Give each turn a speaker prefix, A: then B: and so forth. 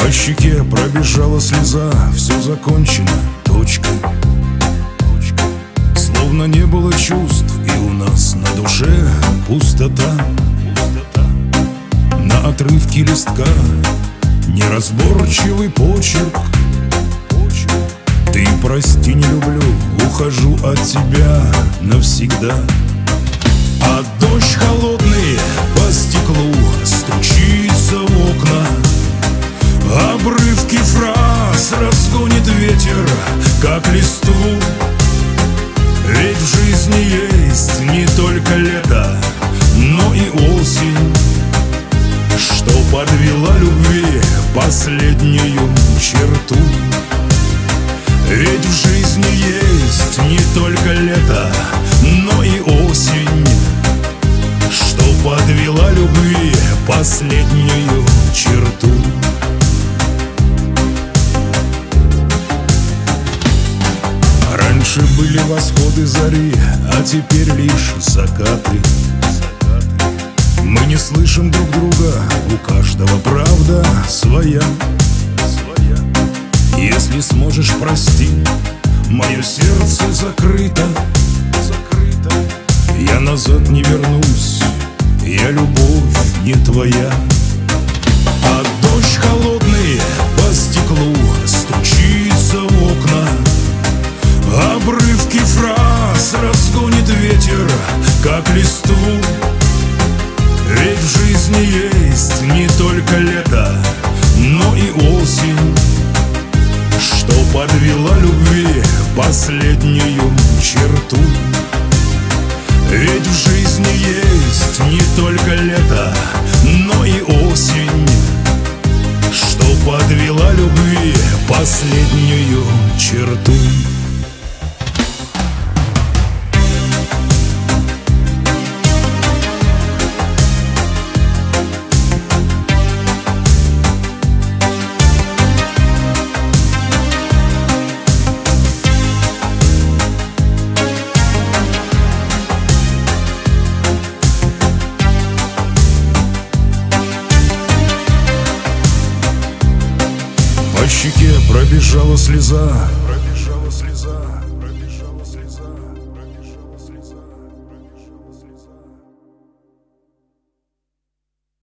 A: По щеке пробежала слеза, все закончено, точка. Словно не было чувств, и у нас на душе пустота. На отрывке листка неразборчивый почерк. Ты прости, не люблю, ухожу от тебя навсегда. А дождь холодный по стеклу стучится в окна. Обрывки фраз разгонит ветер, как листву. Ведь в жизни есть не только лето, но и осень, что подвела любви последнюю черту. Ведь в жизни есть не только лето, но и осень, что подвела любви последнюю черту. Раньше были восходы зари, а теперь лишь закаты. Мы не слышим друг друга, у каждого правда своя. Если сможешь, прости, мое сердце закрыто. Я назад не вернусь, я любовь не твоя. А дождь холодный по стеклу стучится в окна. Обрывки фраз разгонит ветер, как листву. Ведь в жизни есть не только лето, но и осень, что подвела любви последнюю черту. Ведь в жизни есть не только лето, но и осень, что подвела любви последнюю черту. По щеке пробежала слеза,